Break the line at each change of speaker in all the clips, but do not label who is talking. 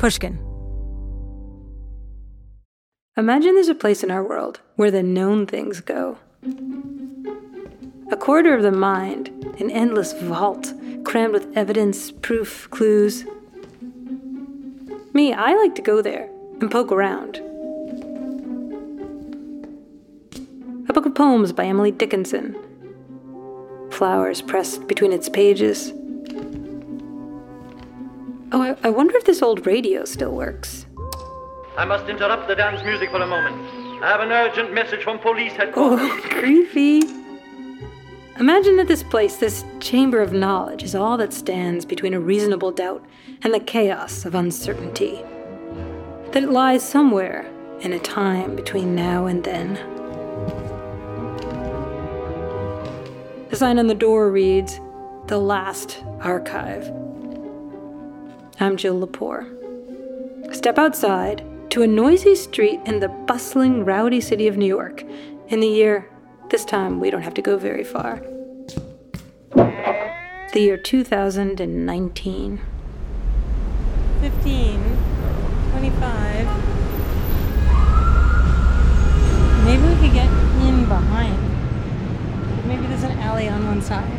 Pushkin. Imagine there's a place in our world where the known things go. A corridor of the mind, an endless vault, crammed with evidence, proof, clues. Me, I like to go there and poke around. A book of poems by Emily Dickinson. Flowers pressed between its pages. Oh, I wonder if this old radio still works.
I must interrupt the dance music for a moment. I have an urgent message from police headquarters.
Oh, creepy. Imagine that this place, this chamber of knowledge, is all that stands between a reasonable doubt and the chaos of uncertainty. That it lies somewhere in a time between now and then. The sign on the door reads, "The Last Archive." I'm Jill Lepore. Step outside to a noisy street in the bustling, rowdy city of New York in the year, this time we don't have to go very far, the year 2019.
15, 25. Maybe we could get in behind. Maybe there's an alley on one side.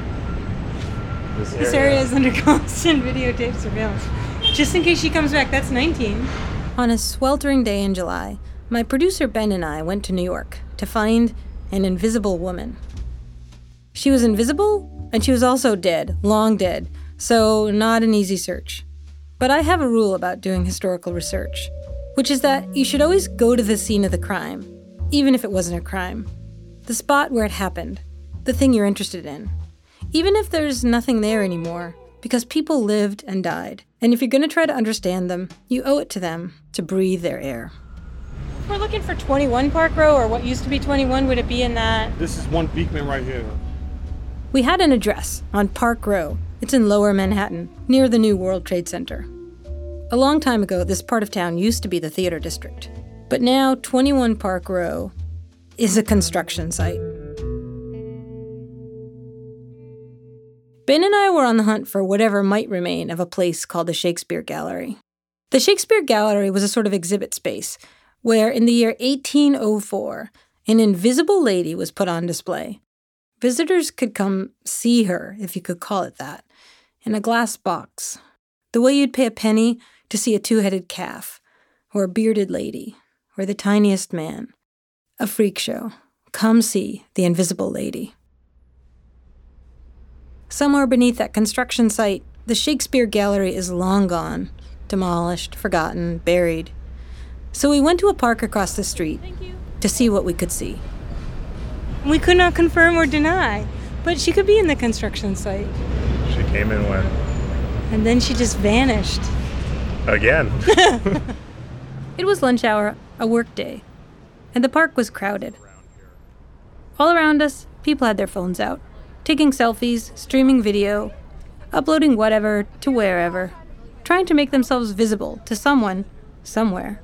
This area is under constant videotape surveillance. Just in case she comes back, that's 19.
On a sweltering day in July, my producer Ben and I went to New York to find an invisible woman. She was invisible, and she was also dead, long dead, so not an easy search. But I have a rule about doing historical research, which is that you should always go to the scene of the crime, even if it wasn't a crime. The spot where it happened, the thing you're interested in. Even if there's nothing there anymore, because people lived and died. And if you're going to try to understand them, you owe it to them to breathe their air.
We're looking for 21 Park Row, or what used to be 21. Would it be in that?
This is 1 Beekman right here.
We had an address on Park Row. It's in Lower Manhattan, near the new World Trade Center. A long time ago, this part of town used to be the theater district. But now, 21 Park Row is a construction site. Ben and I were on the hunt for whatever might remain of a place called the Shakespeare Gallery. The Shakespeare Gallery was a sort of exhibit space where, in the year 1804, an invisible lady was put on display. Visitors could come see her, if you could call it that, in a glass box, the way you'd pay a penny to see a two-headed calf, or a bearded lady, or the tiniest man. A freak show. Come see the invisible lady. Somewhere beneath that construction site, the Shakespeare Gallery is long gone, demolished, forgotten, buried. So we went to a park across the street to see what we could see.
We could not confirm or deny, but she could be in the construction site.
She came and went.
And then she just vanished.
Again.
It was lunch hour, a work day, and the park was crowded. All around us, people had their phones out, taking selfies, streaming video, uploading whatever to wherever, trying to make themselves visible to someone, somewhere.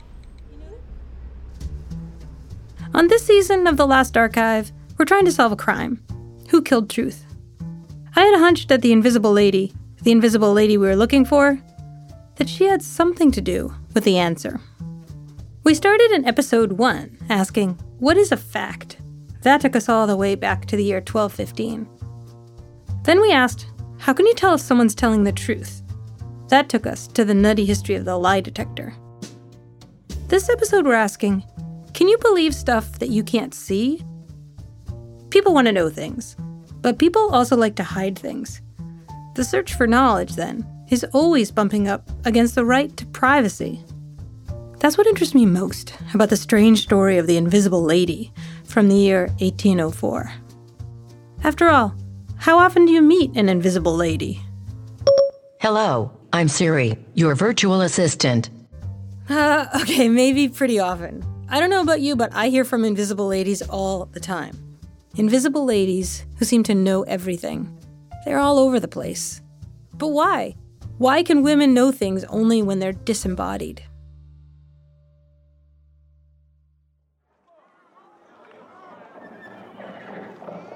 On this season of The Last Archive, we're trying to solve a crime. Who killed Truth? I had a hunch that the invisible lady we were looking for, that she had something to do with the answer. We started in episode 1 asking, what is a fact? That took us all the way back to the year 1215. Then we asked, how can you tell if someone's telling the truth? That took us to the nutty history of the lie detector. This episode we're asking, can you believe stuff that you can't see? People want to know things, but people also like to hide things. The search for knowledge, then, is always bumping up against the right to privacy. That's what interests me most about the strange story of the invisible lady from the year 1804. After all, how often do you meet an invisible lady?
Hello, I'm Siri, your virtual assistant.
Okay, maybe pretty often. I don't know about you, but I hear from invisible ladies all the time. Invisible ladies who seem to know everything. They're all over the place. But why? Why can women know things only when they're disembodied?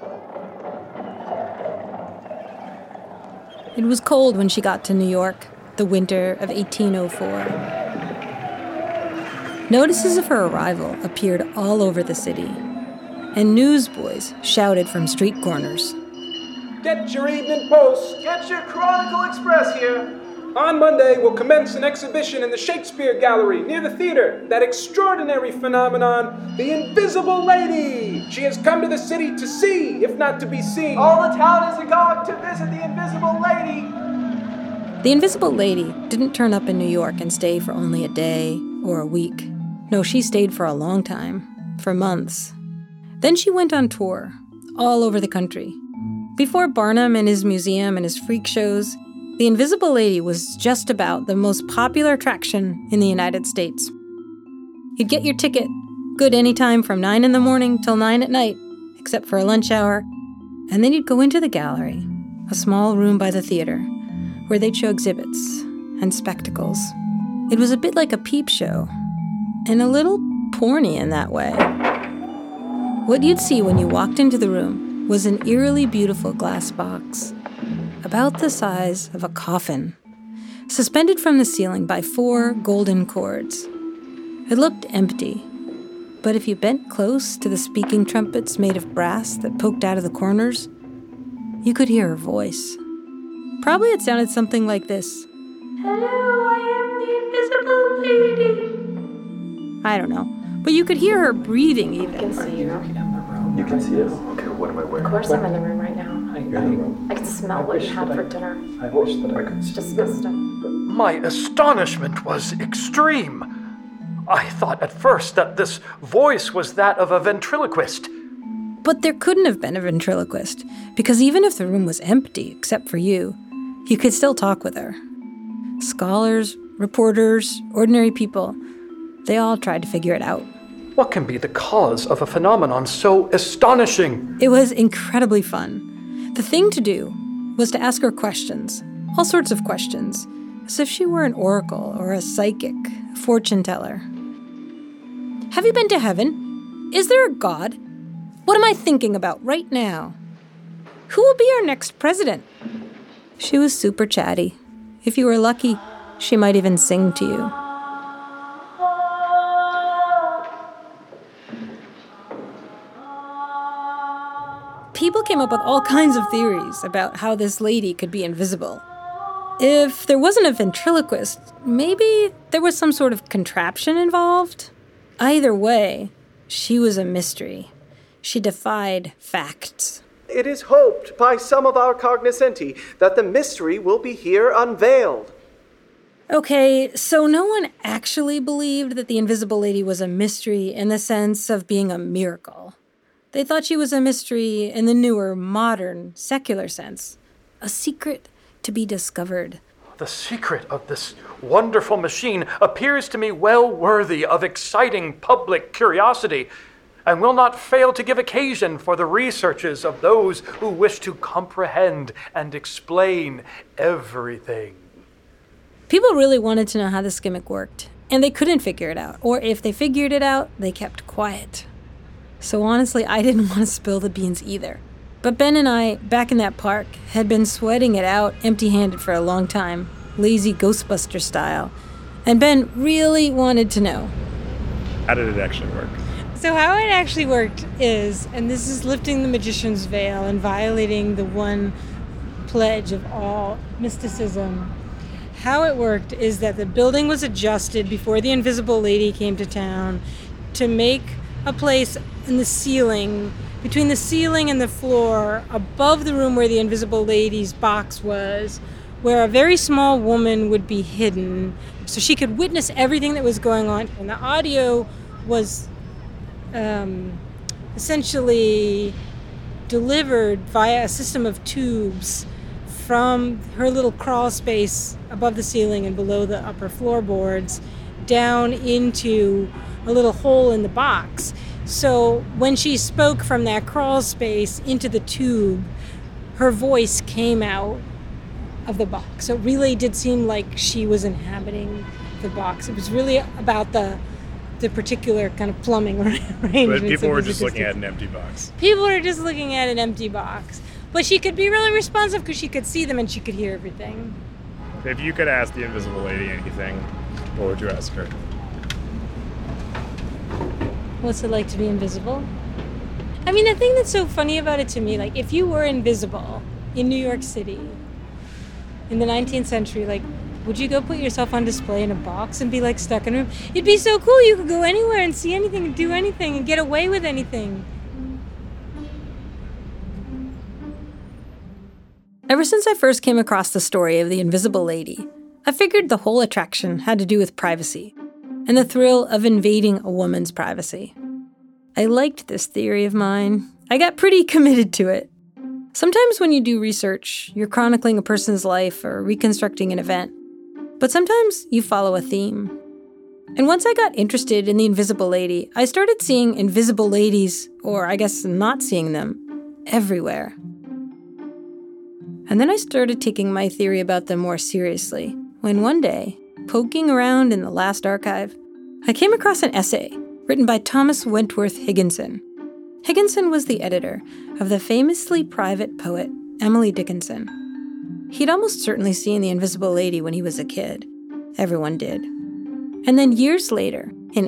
It was cold when she got to New York. the winter of 1804. Notices of her arrival appeared all over the city, and newsboys shouted from street corners.
Get your Evening Post.
Get your Chronicle Express here.
On Monday, we'll commence an exhibition in the Shakespeare Gallery near the theater. That extraordinary phenomenon, the Invisible Lady. She has come to the city to see, if not to be seen.
All the town is agog to visit the Invisible Lady.
The Invisible Lady didn't turn up in New York and stay for only a day or a week. No, she stayed for a long time, for months. Then she went on tour, all over the country. Before Barnum and his museum and his freak shows, the Invisible Lady was just about the most popular attraction in the United States. You'd get your ticket, good anytime from 9 in the morning till 9 at night, except for a lunch hour, and then you'd go into the gallery, a small room by the theater, where they'd show exhibits and spectacles. It was a bit like a peep show, and a little porny in that way. What you'd see when you walked into the room was an eerily beautiful glass box, about the size of a coffin, suspended from the ceiling by 4 golden cords. It looked empty, but if you bent close to the speaking trumpets made of brass that poked out of the corners, you could hear her voice. Probably it sounded something like this. Hello, I am the Invisible Lady. I don't know, but you could hear her breathing even.
I can see you.
You can see us? Okay, what am I wearing?
Of course I'm in the room right now.
You're in the room?
I can smell what you had for dinner.
I wish that I could
It's
see.
disgusting.
My astonishment was extreme. I thought at first that this voice was that of a ventriloquist.
But there couldn't have been a ventriloquist, because even if the room was empty, except for you could still talk with her. Scholars, reporters, ordinary people, they all tried to figure it out.
What can be the cause of a phenomenon so astonishing?
It was incredibly fun. The thing to do was to ask her questions, all sorts of questions, as if she were an oracle or a psychic, fortune teller. Have you been to heaven? Is there a God? What am I thinking about right now? Who will be our next president? She was super chatty. If you were lucky, she might even sing to you. People came up with all kinds of theories about how this lady could be invisible. If there wasn't a ventriloquist, maybe there was some sort of contraption involved. Either way, she was a mystery. She defied facts.
It is hoped by some of our cognoscenti that the mystery will be here unveiled.
Okay, so no one actually believed that the Invisible Lady was a mystery in the sense of being a miracle. They thought she was a mystery in the newer, modern, secular sense. A secret to be discovered.
The secret of this wonderful machine appears to me well worthy of exciting public curiosity, and will not fail to give occasion for the researches of those who wish to comprehend and explain everything.
People really wanted to know how this gimmick worked, and they couldn't figure it out. Or if they figured it out, they kept quiet. So honestly, I didn't want to spill the beans either. But Ben and I, back in that park, had been sweating it out empty-handed for a long time, lazy Ghostbuster style. And Ben really wanted to know.
How did it actually work?
So how it actually worked is, and this is lifting the magician's veil and violating the one pledge of all mysticism. How it worked is that the building was adjusted before the Invisible Lady came to town to make a place in the ceiling, between the ceiling and the floor, above the room where the Invisible Lady's box was, where a very small woman would be hidden, so she could witness everything that was going on. And the audio was essentially delivered via a system of tubes from her little crawl space above the ceiling and below the upper floorboards down into a little hole in the box. So when she spoke from that crawl space into the tube, her voice came out of the box. So it really did seem like she was inhabiting the box. It was really about the particular kind of plumbing arrangements.
But people were just looking at an empty box.
People were just looking at an empty box. But she could be really responsive because she could see them and she could hear everything.
If you could ask the Invisible Lady anything, what would you ask her?
What's it like to be invisible? I mean, the thing that's so funny about it to me, like, if you were invisible in New York City in the 19th century, like, would you go put yourself on display in a box and be, like, stuck in a room? It'd be so cool. You could go anywhere and see anything and do anything and get away with anything.
Ever since I first came across the story of the Invisible Lady, I figured the whole attraction had to do with privacy and the thrill of invading a woman's privacy. I liked this theory of mine. I got pretty committed to it. Sometimes when you do research, you're chronicling a person's life or reconstructing an event. But sometimes you follow a theme. And once I got interested in the Invisible Lady, I started seeing invisible ladies, or I guess not seeing them, everywhere. And then I started taking my theory about them more seriously, when one day, poking around in the last archive, I came across an essay written by Thomas Wentworth Higginson. Higginson was the editor of the famously private poet Emily Dickinson. He'd almost certainly seen the Invisible Lady when he was a kid. Everyone did. And then years later, in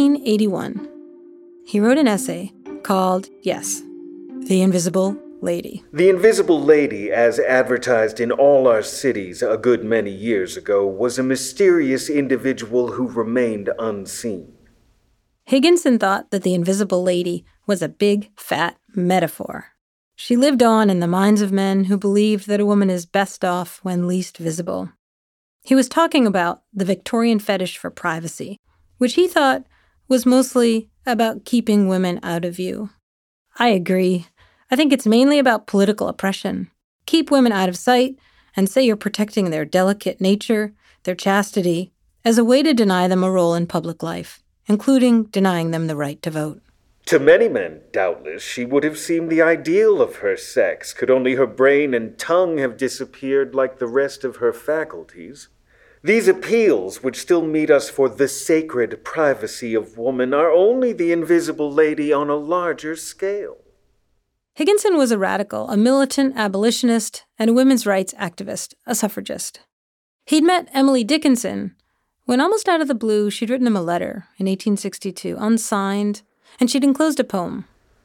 1881, he wrote an essay called, yes, The Invisible Lady.
The Invisible Lady, as advertised in all our cities a good many years ago, was a mysterious individual who remained unseen.
Higginson thought that the Invisible Lady was a big, fat metaphor. She lived on in the minds of men who believed that a woman is best off when least visible. He was talking about the Victorian fetish for privacy, which he thought was mostly about keeping women out of view. I agree. I think it's mainly about political oppression. Keep women out of sight and say you're protecting their delicate nature, their chastity, as a way to deny them a role in public life, including denying them the right to vote.
To many men, doubtless, she would have seemed the ideal of her sex, could only her brain and tongue have disappeared like the rest of her faculties. These appeals, which still meet us for the sacred privacy of woman, are only the Invisible Lady on a larger scale.
Higginson was a radical, a militant abolitionist, and a women's rights activist, a suffragist. He'd met Emily Dickinson when, almost out of the blue, she'd written him a letter in 1862, unsigned, and she'd enclosed a poem.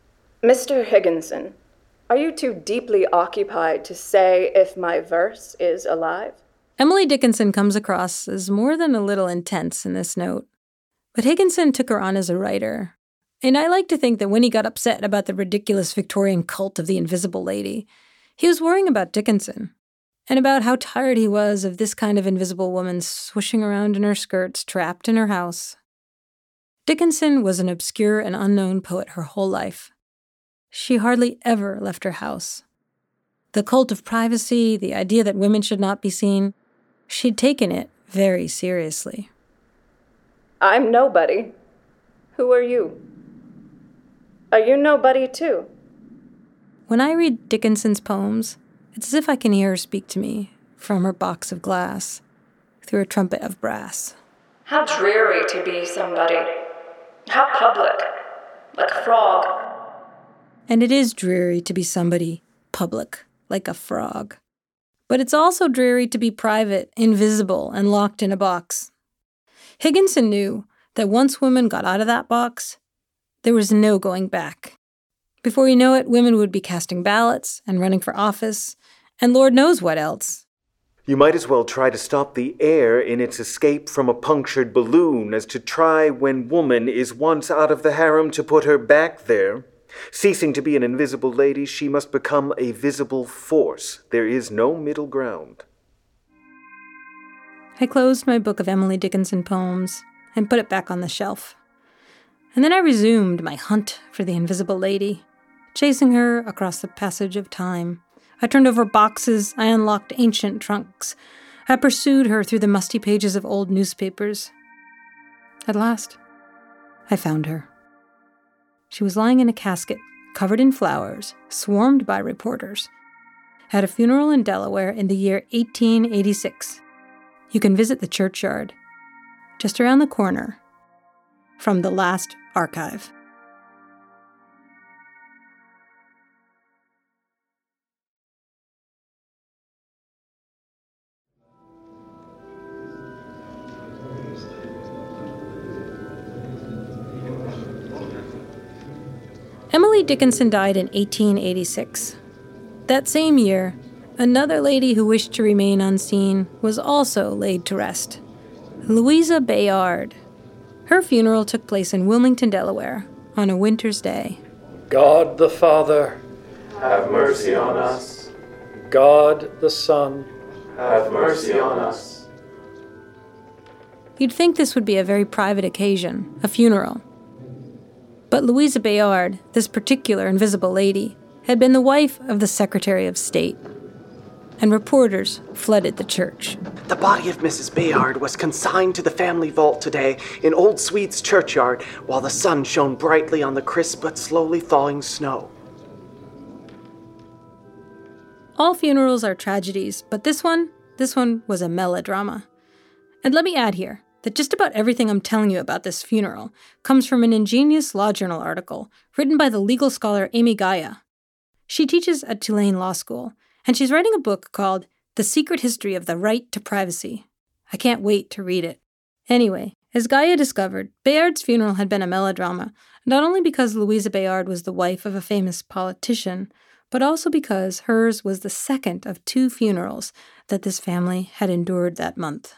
Mr. Higginson, are you too deeply occupied to say if my verse is alive?
Emily Dickinson comes across as more than a little intense in this note, but Higginson took her on as a writer. And I like to think that when he got upset about the ridiculous Victorian cult of the Invisible Lady, he was worrying about Dickinson, and about how tired he was of this kind of invisible woman swishing around in her skirts, trapped in her house. Dickinson was an obscure and unknown poet her whole life. She hardly ever left her house. The cult of privacy, the idea that women should not be seen, she'd taken it very seriously.
I'm nobody. Who are you? Are you nobody too?
When I read Dickinson's poems, it's as if I can hear her speak to me from her box of glass, through a trumpet of brass.
How dreary to be somebody. How public. Like a frog.
And it is dreary to be somebody public, like a frog. But it's also dreary to be private, invisible, and locked in a box. Higginson knew that once women got out of that box, there was no going back. Before you know it, women would be casting ballots and running for office, and Lord knows what else.
You might as well try to stop the air in its escape from a punctured balloon as to try, when woman is once out of the harem, to put her back there. Ceasing to be an invisible lady, she must become a visible force. There is no middle ground.
I closed my book of Emily Dickinson poems and put it back on the shelf. And then I resumed my hunt for the Invisible Lady, chasing her across the passage of time. I turned over boxes, I unlocked ancient trunks. I pursued her through the musty pages of old newspapers. At last, I found her. She was lying in a casket, covered in flowers, swarmed by reporters, at a funeral in Delaware in the year 1886. You can visit the churchyard, just around the corner from the last archive. Emily Dickinson died in 1886. That same year, another lady who wished to remain unseen was also laid to rest. Louisa Bayard. Her funeral took place in Wilmington, Delaware, on a winter's day.
God the Father,
have mercy on us.
God the Son,
have mercy on us.
You'd think this would be a very private occasion, a funeral. But Louisa Bayard, this particular invisible lady, had been the wife of the Secretary of State, and reporters flooded the church.
The body of Mrs. Bayard was consigned to the family vault today in Old Swedes churchyard while the sun shone brightly on the crisp but slowly thawing snow.
All funerals are tragedies, but this one was a melodrama. And let me add here that just about everything I'm telling you about this funeral comes from an ingenious law journal article written by the legal scholar Amy Gaia. She teaches at Tulane Law School, and she's writing a book called The Secret History of the Right to Privacy. I can't wait to read it. Anyway, as Gaia discovered, Bayard's funeral had been a melodrama, not only because Louisa Bayard was the wife of a famous politician, but also because hers was the second of 2 funerals that this family had endured that month.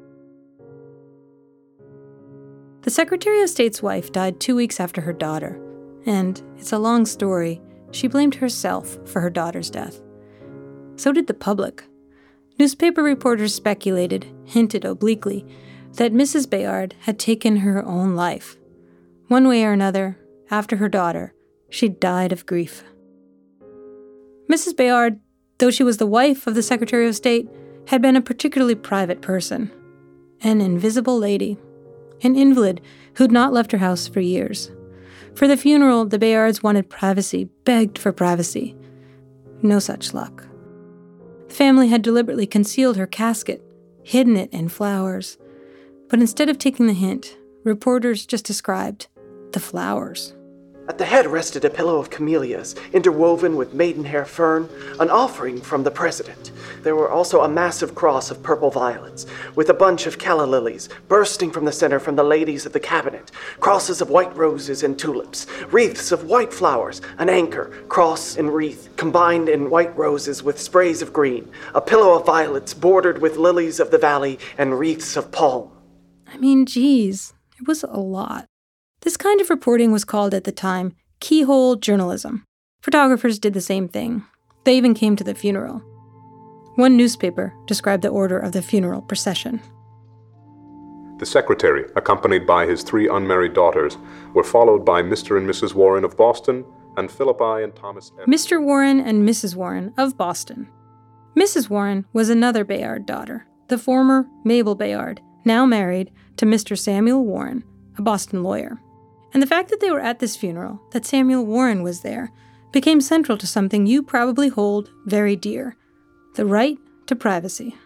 The Secretary of State's wife died 2 weeks after her daughter, and it's a long story. She blamed herself for her daughter's death. So did the public. Newspaper reporters speculated, hinted obliquely, that Mrs. Bayard had taken her own life. One way or another, after her daughter, she died of grief. Mrs. Bayard, though she was the wife of the Secretary of State, had been a particularly private person. An invisible lady. An invalid who'd not left her house for years. For the funeral, the Bayards wanted privacy, begged for privacy. No such luck. The family had deliberately concealed her casket, hidden it in flowers. But instead of taking the hint, reporters just described the flowers.
At the head rested a pillow of camellias, interwoven with maidenhair fern, an offering from the president. There were also a massive cross of purple violets, with a bunch of calla lilies bursting from the center from the ladies of the cabinet, crosses of white roses and tulips, wreaths of white flowers, an anchor, cross and wreath, combined in white roses with sprays of green, a pillow of violets bordered with lilies of the valley and wreaths of palm.
I mean, geez, it was a lot. This kind of reporting was called at the time keyhole journalism. Photographers did the same thing. They even came to the funeral. One newspaper described the order of the funeral procession.
The secretary, accompanied by his 3 unmarried daughters, were followed by Mr. and Mrs. Warren of Boston and Philippi and Thomas
Mr. Warren and Mrs. Warren of Boston. Mrs. Warren was another Bayard daughter, the former Mabel Bayard, now married to Mr. Samuel Warren, a Boston lawyer. And the fact that they were at this funeral, that Samuel Warren was there, became central to something you probably hold very dear: the right to privacy.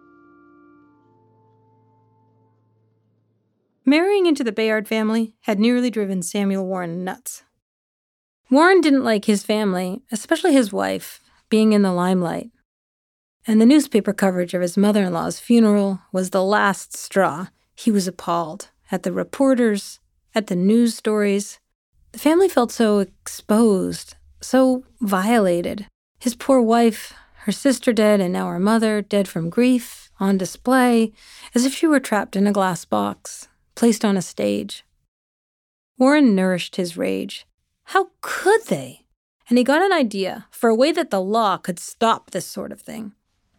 Marrying into the Bayard family had nearly driven Samuel Warren nuts. Warren didn't like his family, especially his wife, being in the limelight. And the newspaper coverage of his mother-in-law's funeral was the last straw. He was appalled at the reporters, at the news stories. The family felt so exposed, so violated. His poor wife, her sister dead, and now her mother, dead from grief, on display, as if she were trapped in a glass box, placed on a stage. Warren nourished his rage. How could they? And he got an idea for a way that the law could stop this sort of thing.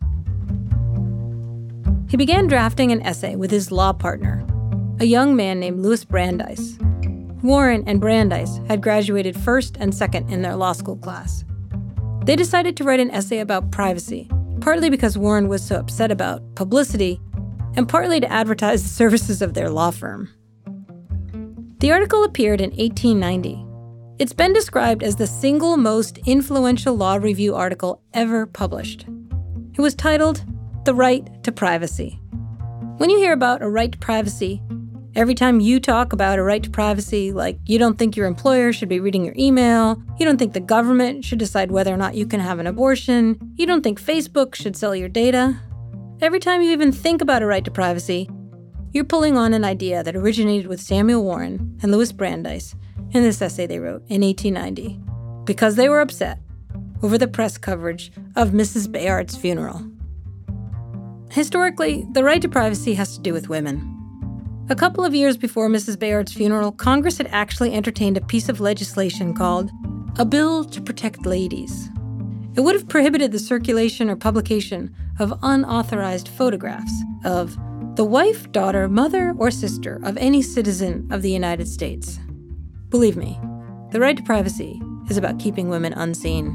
He began drafting an essay with his law partner, a young man named Louis Brandeis. Warren and Brandeis had graduated first and second in their law school class. They decided to write an essay about privacy, partly because Warren was so upset about publicity, and partly to advertise the services of their law firm. The article appeared in 1890. It's been described as the single most influential law review article ever published. It was titled The Right to Privacy. When you hear about a right to privacy, every time you talk about a right to privacy, like you don't think your employer should be reading your email, you don't think the government should decide whether or not you can have an abortion, you don't think Facebook should sell your data, every time you even think about a right to privacy, you're pulling on an idea that originated with Samuel Warren and Louis Brandeis in this essay they wrote in 1890 because they were upset over the press coverage of Mrs. Bayard's funeral. Historically, the right to privacy has to do with women. A couple of years before Mrs. Bayard's funeral, Congress had actually entertained a piece of legislation called a Bill to Protect Ladies. It would have prohibited the circulation or publication of unauthorized photographs of the wife, daughter, mother, or sister of any citizen of the United States. Believe me, the right to privacy is about keeping women unseen.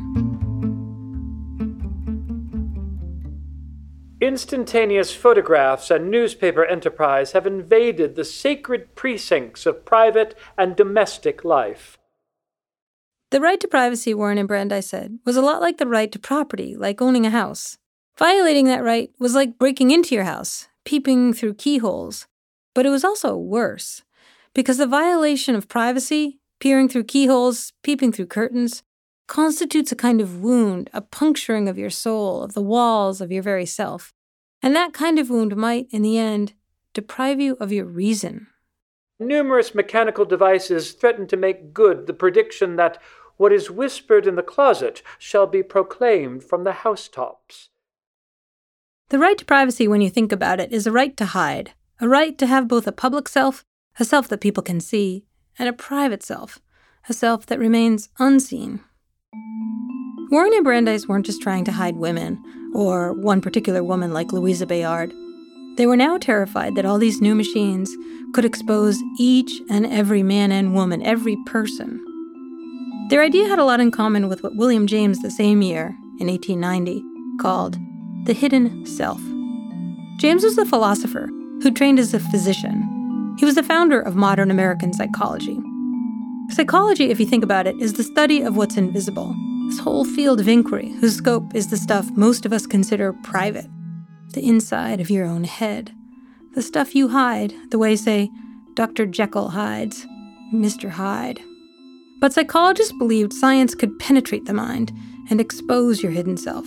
Instantaneous photographs and newspaper enterprise have invaded the sacred precincts of private and domestic life.
The right to privacy, Warren and Brandeis said, was a lot like the right to property, like owning a house. Violating that right was like breaking into your house, peeping through keyholes. But it was also worse, because the violation of privacy, peering through keyholes, peeping through curtains, constitutes a kind of wound, a puncturing of your soul, of the walls of your very self. And that kind of wound might, in the end, deprive you of your reason.
Numerous mechanical devices threaten to make good the prediction that what is whispered in the closet shall be proclaimed from the housetops.
The right to privacy, when you think about it, is a right to hide, a right to have both a public self, a self that people can see, and a private self, a self that remains unseen. Warren and Brandeis weren't just trying to hide women, or one particular woman like Louisa Bayard. They were now terrified that all these new machines could expose each and every man and woman, every person. Their idea had a lot in common with what William James the same year, in 1890, called the hidden self. James was a philosopher who trained as a physician. He was the founder of modern American psychology. Psychology, if you think about it, is the study of what's invisible, this whole field of inquiry whose scope is the stuff most of us consider private, the inside of your own head, the stuff you hide, the way, say, Dr. Jekyll hides Mr. Hyde. But psychologists believed science could penetrate the mind and expose your hidden self.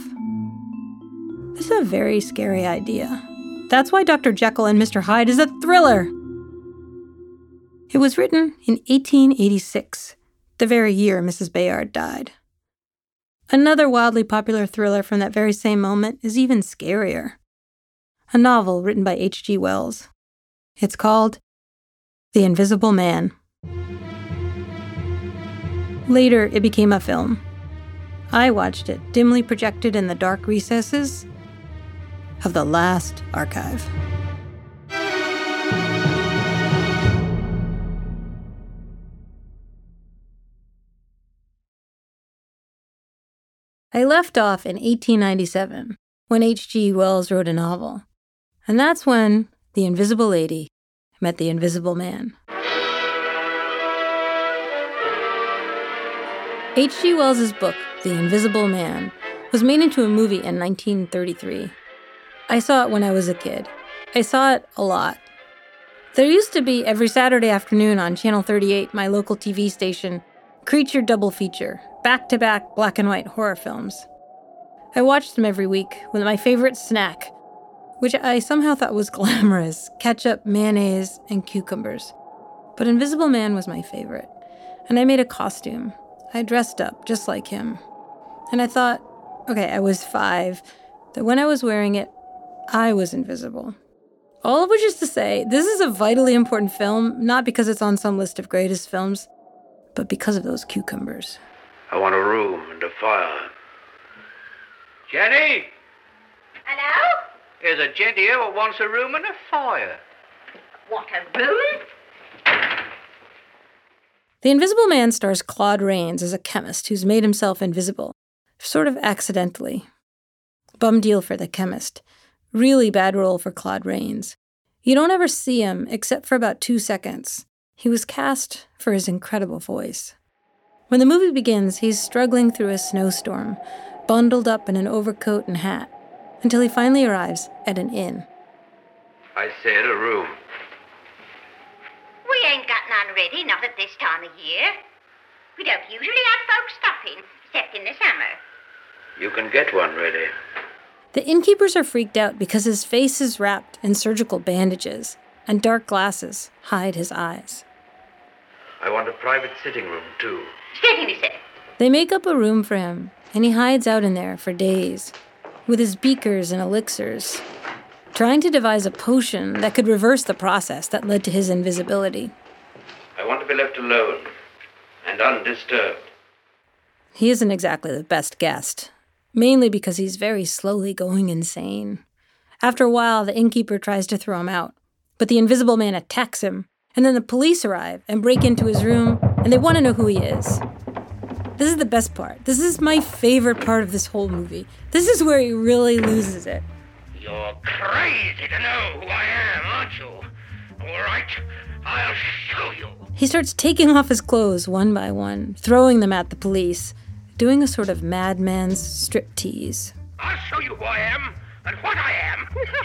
This is a very scary idea. That's why Dr. Jekyll and Mr. Hyde is a thriller. It was written in 1886, the very year Mrs. Bayard died. Another wildly popular thriller from that very same moment is even scarier. A novel written by H.G. Wells. It's called The Invisible Man. Later, it became a film. I watched it dimly projected in the dark recesses of the last archive. I left off in 1897, when H.G. Wells wrote a novel. And that's when the Invisible Lady met the Invisible Man. H.G. Wells' book, The Invisible Man, was made into a movie in 1933. I saw it when I was a kid. I saw it a lot. There used to be, every Saturday afternoon on Channel 38, my local TV station, Creature Double Feature, back-to-back black and white horror films. I watched them every week with my favorite snack, which I somehow thought was glamorous, ketchup, mayonnaise, and cucumbers. But Invisible Man was my favorite, and I made a costume. I dressed up just like him. And I thought, okay, I was 5, that when I was wearing it, I was invisible. All of which is to say, this is a vitally important film, not because it's on some list of greatest films, but because of those cucumbers.
I want a room and a fire. Jenny?
Hello?
There's a gent here who wants a room and a fire.
What, a room?
The Invisible Man stars Claude Rains as a chemist who's made himself invisible, sort of accidentally. Bum deal for the chemist. Really bad role for Claude Rains. You don't ever see him except for about 2 seconds. He was cast for his incredible voice. When the movie begins, he's struggling through a snowstorm, bundled up in an overcoat and hat, until he finally arrives at an inn.
I said a room.
We ain't got none ready, not at this time of year. We don't usually have folks stopping, except in the summer.
You can get one ready.
The innkeepers are freaked out because his face is wrapped in surgical bandages, and dark glasses hide his eyes.
I want a private sitting room, too.
Certainly, sir.
They make up a room for him, and he hides out in there for days, with his beakers and elixirs, trying to devise a potion that could reverse the process that led to his invisibility.
I want to be left alone and undisturbed.
He isn't exactly the best guest, mainly because he's very slowly going insane. After a while, the innkeeper tries to throw him out, but the Invisible Man attacks him, and then the police arrive and break into his room, and they want to know who he is. This is the best part. This is my favorite part of this whole movie. This is where he really loses it.
You're crazy to know who I am, aren't you? All right, I'll show you.
He starts taking off his clothes one by one, throwing them at the police, doing a sort of madman's striptease.
I'll show you who I am and what I am.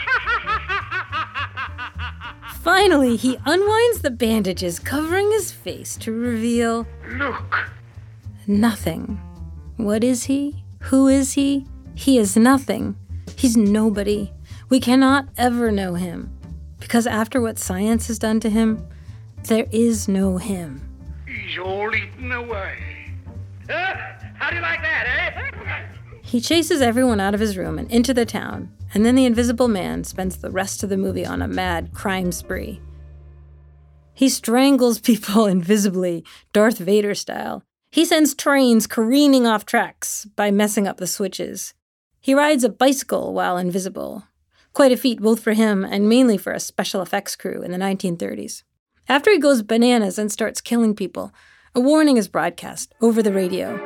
Finally, he unwinds the bandages covering his face to reveal...
Look.
Nothing. What is he? Who is he? He is nothing. He's nobody. We cannot ever know him. Because after what science has done to him, there is no him.
He's all eaten away. How do you like that, eh?
He chases everyone out of his room and into the town, and then the Invisible Man spends the rest of the movie on a mad crime spree. He strangles people invisibly, Darth Vader style. He sends trains careening off tracks by messing up the switches. He rides a bicycle while invisible. Quite a feat both for him and mainly for a special effects crew in the 1930s. After he goes bananas and starts killing people, a warning is broadcast over the radio.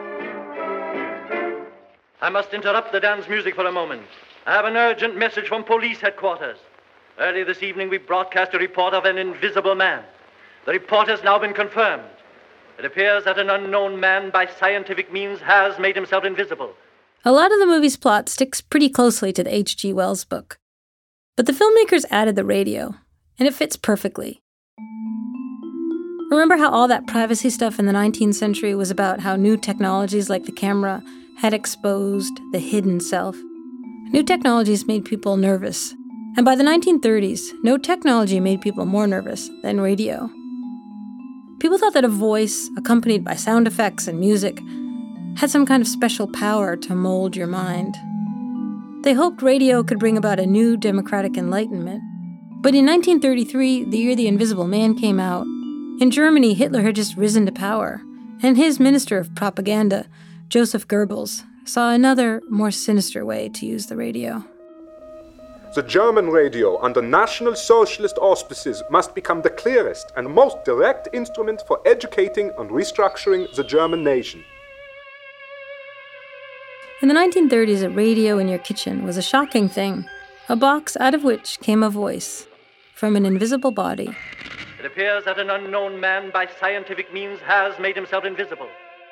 I must interrupt the dance music for a moment. I have an urgent message from police headquarters. Early this evening, we broadcast a report of an invisible man. The report has now been confirmed. It appears that an unknown man by scientific means has made himself invisible.
A lot of the movie's plot sticks pretty closely to the H.G. Wells book. But the filmmakers added the radio, and it fits perfectly. Remember how all that privacy stuff in the 19th century was about how new technologies like the camera had exposed the hidden self? New technologies made people nervous. And by the 1930s, no technology made people more nervous than radio. People thought that a voice, accompanied by sound effects and music, had some kind of special power to mold your mind. They hoped radio could bring about a new democratic enlightenment. But in 1933, the year The Invisible Man came out, in Germany, Hitler had just risen to power, and his minister of propaganda, Joseph Goebbels, saw another, more sinister way to use the radio.
The German radio, under National Socialist auspices, must become the clearest and most direct instrument for educating and restructuring the German nation.
In the 1930s, a radio in your kitchen was a shocking thing, a box out of which came a voice from an invisible body.
It appears that an unknown man by scientific means has made himself invisible.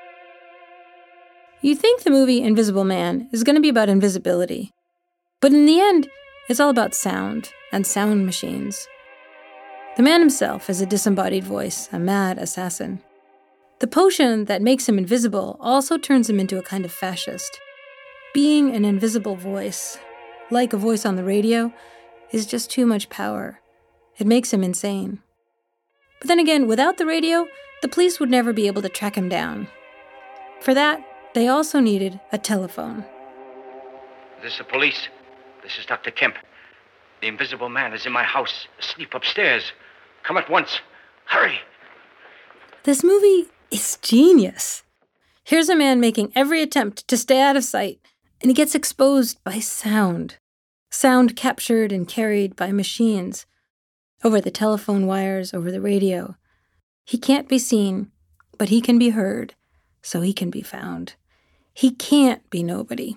You think the movie Invisible Man is going to be about invisibility, but in the end, it's all about sound and sound machines. The man himself is a disembodied voice, a mad assassin. The potion that makes him invisible also turns him into a kind of fascist. Being an invisible voice, like a voice on the radio, is just too much power. It makes him insane. But then again, without the radio, the police would never be able to track him down. For that, they also needed a telephone.
This is the police. This is Dr. Kemp. The Invisible Man is in my house, asleep upstairs. Come at once. Hurry!
This movie is genius. Here's a man making every attempt to stay out of sight, and he gets exposed by sound. Sound captured and carried by machines. Over the telephone wires, over the radio. He can't be seen, but he can be heard, so he can be found. He can't be nobody.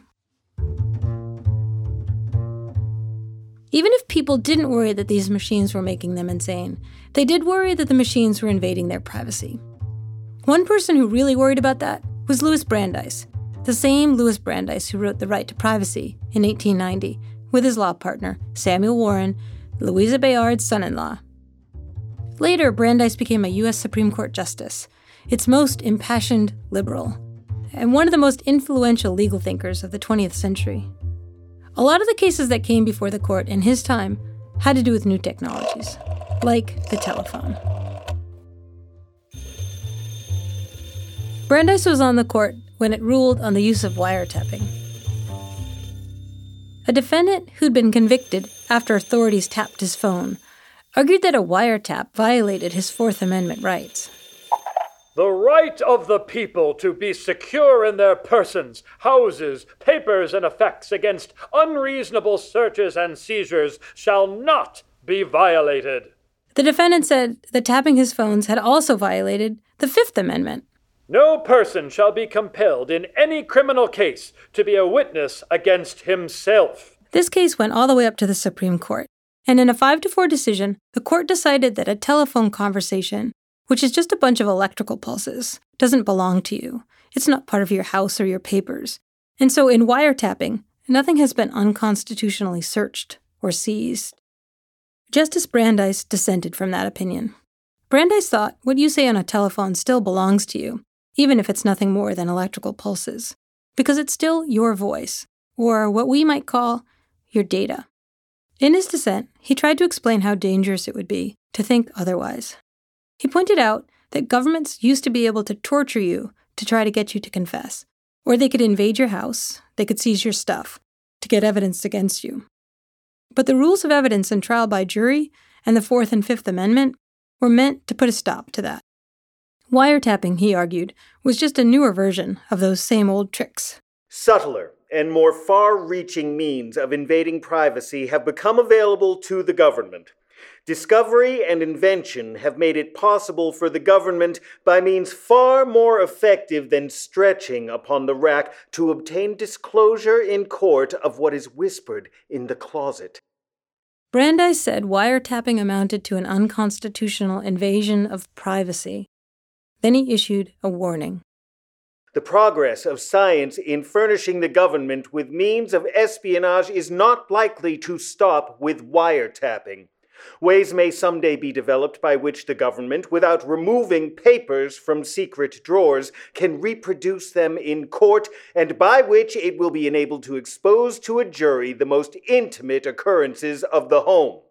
Even if people didn't worry that these machines were making them insane, they did worry that the machines were invading their privacy. One person who really worried about that was Louis Brandeis, the same Louis Brandeis who wrote The Right to Privacy in 1890 with his law partner, Samuel Warren, Louisa Bayard's son-in-law. Later, Brandeis became a U.S. Supreme Court justice, its most impassioned liberal, and one of the most influential legal thinkers of the 20th century. A lot of the cases that came before the court in his time had to do with new technologies, like the telephone. Brandeis was on the court when it ruled on the use of wiretapping. A defendant who'd been convicted after authorities tapped his phone argued that a wiretap violated his Fourth Amendment rights.
The right of the people to be secure in their persons, houses, papers, and effects against unreasonable searches and seizures shall not be violated.
The defendant said that tapping his phones had also violated the Fifth Amendment.
No person shall be compelled in any criminal case to be a witness against himself.
This case went all the way up to the Supreme Court, and in a 5-4 decision, the court decided that a telephone conversation, which is just a bunch of electrical pulses, doesn't belong to you. It's not part of your house or your papers. And so in wiretapping, nothing has been unconstitutionally searched or seized. Justice Brandeis dissented from that opinion. Brandeis thought what you say on a telephone still belongs to you, even if it's nothing more than electrical pulses, because it's still your voice, or what we might call your data. In his dissent, he tried to explain how dangerous it would be to think otherwise. He pointed out that governments used to be able to torture you to try to get you to confess, or they could invade your house, they could seize your stuff, to get evidence against you. But the rules of evidence in trial by jury and the Fourth and Fifth Amendment were meant to put a stop to that. Wiretapping, he argued, was just a newer version of those same old tricks.
Subtler and more far-reaching means of invading privacy have become available to the government. Discovery and invention have made it possible for the government, by means far more effective than stretching upon the rack, to obtain disclosure in court of what is whispered in the closet.
Brandeis said wiretapping amounted to an unconstitutional invasion of privacy. Then he issued a warning.
The progress of science in furnishing the government with means of espionage is not likely to stop with wiretapping. Ways may someday be developed by which the government, without removing papers from secret drawers, can reproduce them in court, and by which it will be enabled to expose to a jury the most intimate occurrences of the home.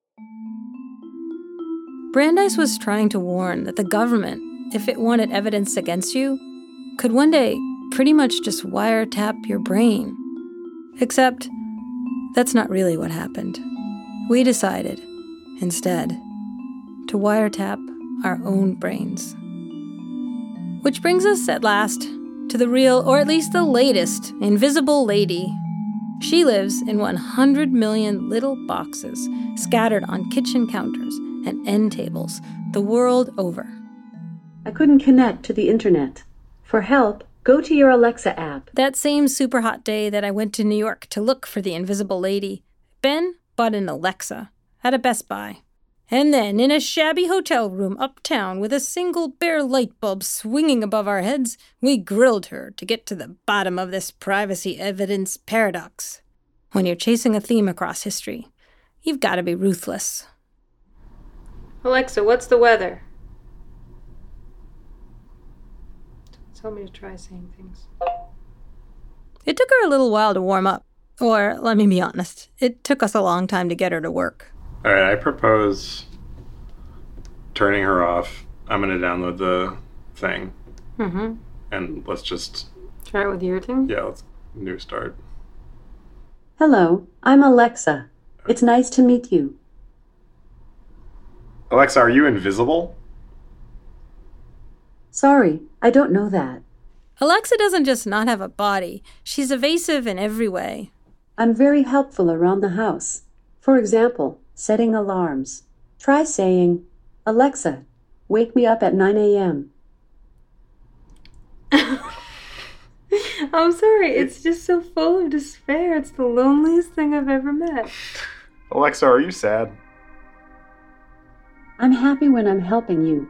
Brandeis was trying to warn that the government, if it wanted evidence against you, could one day pretty much just wiretap your brain. Except, that's not really what happened. We decided, instead, to wiretap our own brains. Which brings us, at last, to the real, or at least the latest, invisible lady. She lives in 100 million little boxes scattered on kitchen counters and end tables the world over.
I couldn't connect to the internet. For help, go to your Alexa app.
That same super hot day that I went to New York to look for the invisible lady, Ben bought an Alexa at a Best Buy. And then, in a shabby hotel room uptown with a single bare light bulb swinging above our heads, we grilled her to get to the bottom of this privacy evidence paradox. When you're chasing a theme across history, you've got to be ruthless.
Alexa, what's the weather? Tell me to try saying things.
It took her a little while to warm up. Or, let me be honest, it took us a long time to get her to work.
All right, I propose turning her off. I'm going to download the thing.
Mm-hmm.
And let's just...
Try it with your thing?
Yeah, let's new start.
Hello, I'm Alexa. It's nice to meet you.
Alexa, are you invisible?
Sorry, I don't know that.
Alexa doesn't just not have a body. She's evasive in every way.
I'm very helpful around the house. For example, setting alarms. Try saying, Alexa, wake me up at 9 a.m.
I'm sorry, it's just so full of despair. It's the loneliest thing I've ever met.
Alexa, are you sad?
I'm happy when I'm helping you.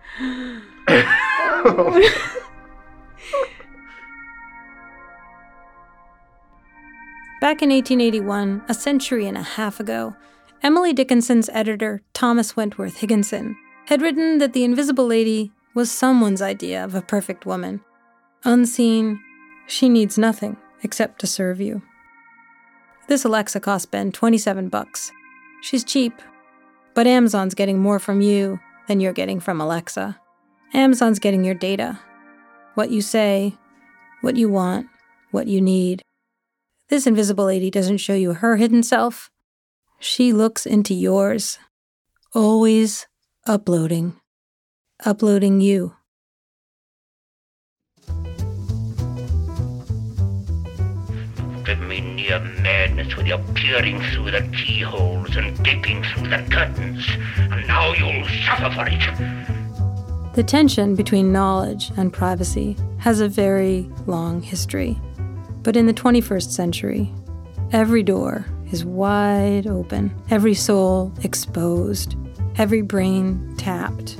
Back in 1881, a century and a half ago, Emily Dickinson's editor, Thomas Wentworth Higginson, had written that the invisible lady was someone's idea of a perfect woman. Unseen, she needs nothing except to serve you. This Alexa cost Ben $27. She's cheap, but Amazon's getting more from you than you're getting from Alexa. Amazon's getting your data. what you say, what you want, what you need. This invisible lady doesn't show you her hidden self. She looks into yours, always uploading you.
Driven me near madness with your peering through the keyholes and gaping through the curtains, and now you'll suffer for it.
The tension between knowledge and privacy has a very long history. But in the 21st century, every door is wide open, every soul exposed, every brain tapped.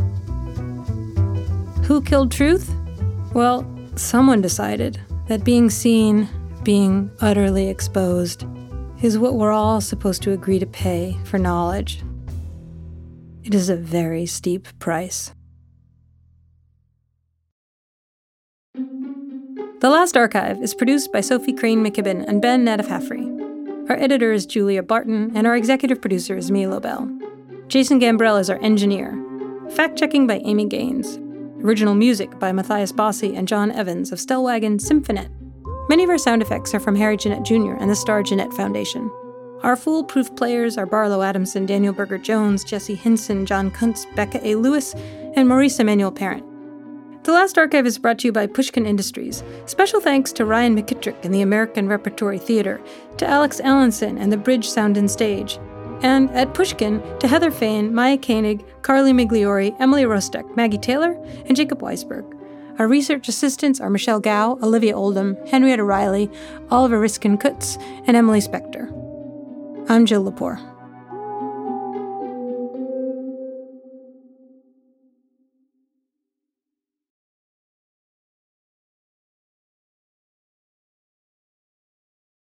Who killed truth? Well, someone decided that being seen, being utterly exposed, is what we're all supposed to agree to pay for knowledge. It is a very steep price. The Last Archive is produced by Sophie Crane McKibben and Ben Nadafafri. Our editor is Julia Barton, and our executive producer is Mia Lobel. Jason Gambrell is our engineer. Fact-checking by Amy Gaines. Original music by Matthias Bossi and John Evans of Stellwagen Symphonet. Many of our sound effects are from Harry Jeanette Jr. and the Star Jeanette Foundation. Our foolproof players are Barlow Adamson, Daniel Berger-Jones, Jesse Hinson, John Kuntz, Becca A. Lewis, and Maurice Emmanuel Parent. The Last Archive is brought to you by Pushkin Industries. Special thanks to Ryan McKittrick and the American Repertory Theater, to Alex Allenson and the Bridge Sound and Stage, and at Pushkin to Heather Fain, Maya Koenig, Carly Migliori, Emily Rostek, Maggie Taylor, and Jacob Weisberg. Our research assistants are Michelle Gao, Olivia Oldham, Henrietta Riley, Oliver Riskin-Kutz, and Emily Spector. I'm Jill Lepore.